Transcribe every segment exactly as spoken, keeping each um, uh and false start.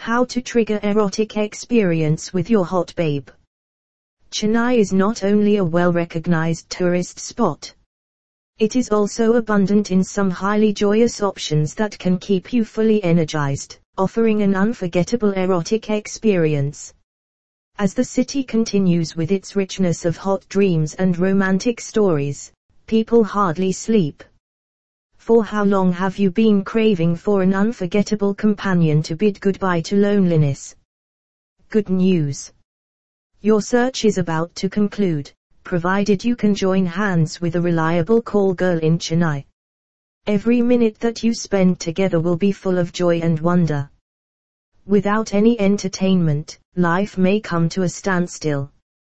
How to trigger erotic experience with your hot babe. Chennai is not only a well-recognized tourist spot. It is also abundant in some highly joyous options that can keep you fully energized, offering an unforgettable erotic experience. As the city continues with its richness of hot dreams and romantic stories, people hardly sleep. For how long have you been craving for an unforgettable companion to bid goodbye to loneliness? Good news! Your search is about to conclude, provided you can join hands with a reliable call girl in Chennai. Every minute that you spend together will be full of joy and wonder. Without any entertainment, life may come to a standstill.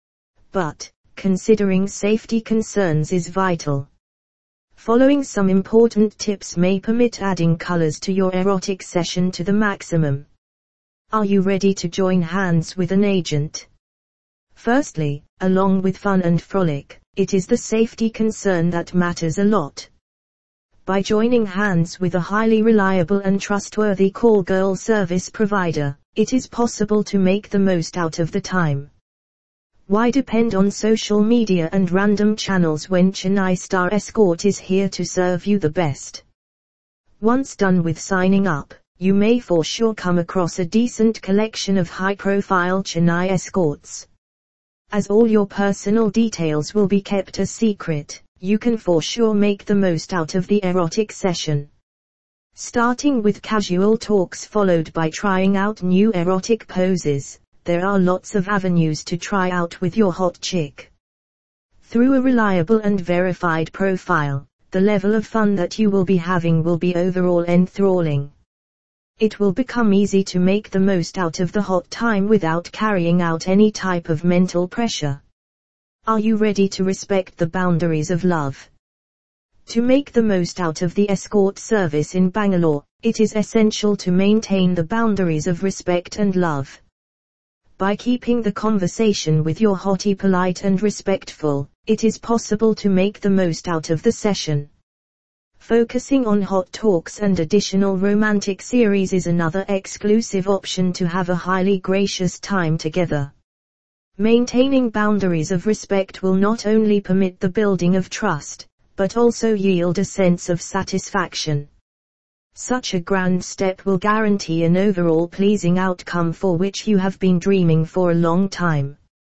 But, considering safety concerns is vital. Following some important tips may permit adding colors to your erotic session to the maximum. Are you ready to join hands with an agent? Firstly, along with fun and frolic, it is the safety concern that matters a lot. By joining hands with a highly reliable and trustworthy call girl service provider, it is possible to make the most out of the time. Why depend on social media and random channels when Chennai Star Escort is here to serve you the best? Once done with signing up, you may for sure come across a decent collection of high-profile Chennai escorts. As all your personal details will be kept a secret, you can for sure make the most out of the erotic session. Starting with casual talks followed by trying out new erotic poses, there are lots of avenues to try out with your hot chick. Through a reliable and verified profile, the level of fun that you will be having will be overall enthralling. It will become easy to make the most out of the hot time without carrying out any type of mental pressure. Are you ready to respect the boundaries of love? To make the most out of the escort service in Bangalore, it is essential to maintain the boundaries of respect and love. By keeping the conversation with your hottie polite and respectful, it is possible to make the most out of the session. Focusing on hot talks and additional romantic series is another exclusive option to have a highly gracious time together. Maintaining boundaries of respect will not only permit the building of trust, but also yield a sense of satisfaction. Such a grand step will guarantee an overall pleasing outcome for which you have been dreaming for a long time.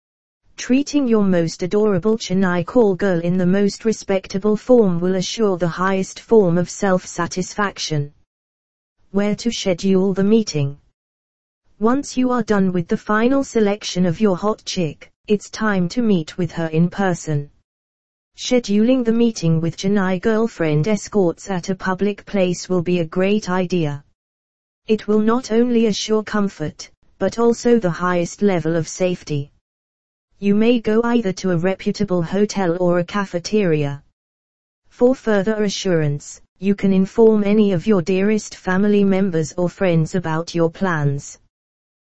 Treating your most adorable Chennai call girl in the most respectable form will assure the highest form of self-satisfaction. Where to schedule the meeting? Once you are done with the final selection of your hot chick, it's time to meet with her in person. Scheduling the meeting with Chennai girlfriend escorts at a public place will be a great idea. It will not only assure comfort, but also the highest level of safety. You may go either to a reputable hotel or a cafeteria. For further assurance, you can inform any of your dearest family members or friends about your plans.